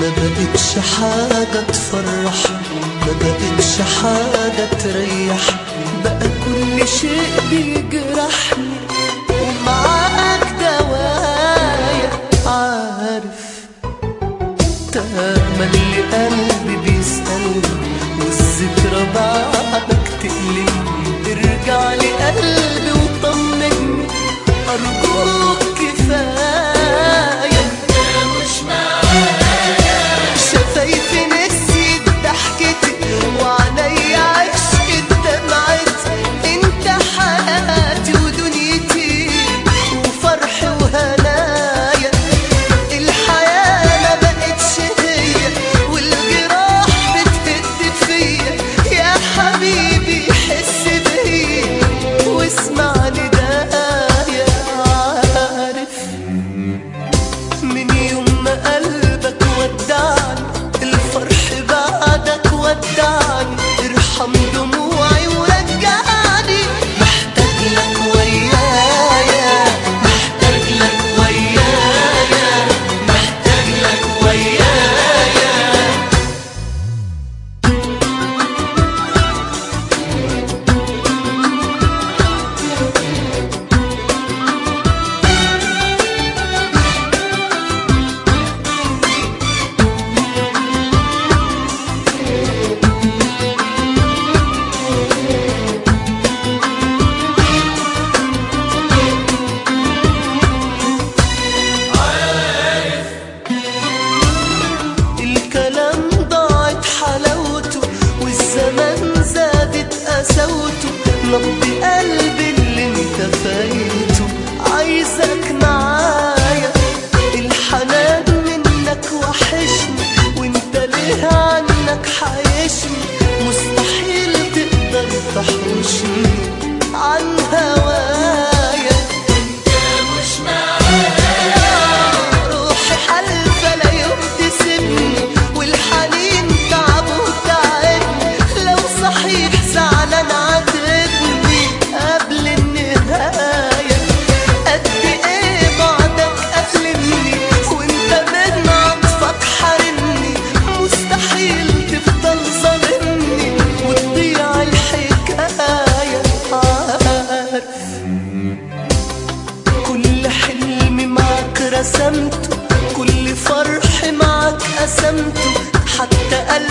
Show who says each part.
Speaker 1: بقتش حاجة تفرح، ما بقتش حاجة تريح، بقى كل شيء بيجرحني ومعاك دوايا. عارف تملي قلبي بيسألني والذكرى بعدك تقلقني، ارجع لي قلبي وطمني أرجوك كفاية. انت مش معايا، شفايفي نسيت ضحكتي وعينيا عشقت دمعتي، انت حياتي ودنيتي وفرحي وهنايا. الحياة ما بقتش هي والجراح بتهد فيا، يا حبيبي حس بيا واسمعني دايا. عارف من يوم ما قلبك ودعني الفرح بعدك ودعني، ارحم دموعي ورجعني، محتاج لك ويايا، محتاج لك ويايا، محتاج لك ويايا. الكلام ضاعت حلاوته والزمان زادت قساوته، نبض قلبي اللي انت فايته عايزك معايا. الحنان منك وحشني وانت ليه عنك حايشني، مستحيل تقدر تحوشني عن هوايا. انت مش معايا، روحي حلفة لا يوم تسيبني والحنين تعب وتعبني، لو صحيح زعلان عاتبني قبل النهاية. قد ايه بعدك قتلني وانت من عطفك حارمني، مستحيل تفضل ظالمني وتضيع الحكاية. عارف كل حلم معك رسمته، كل فرح معك قسمته، حتى قلبي